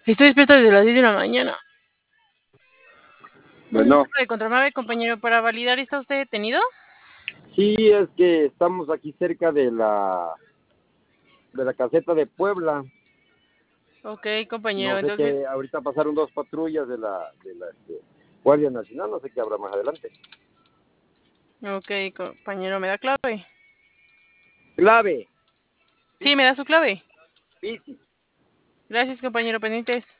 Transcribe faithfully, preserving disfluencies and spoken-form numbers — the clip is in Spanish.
Estoy despierto desde las diez de la mañana. Bueno. De controlarme, compañero, para validar, ¿está usted detenido? Sí, es que estamos aquí cerca de la de la caseta de Puebla. Ok, compañero, No sé entonces... qué, ahorita pasaron dos patrullas de la, de la este, Guardia Nacional, no sé qué habrá más adelante. Ok, compañero, ¿me da clave? ¡Clave! Sí, ¿me da su clave? Sí, sí. Gracias, compañero, pendientes.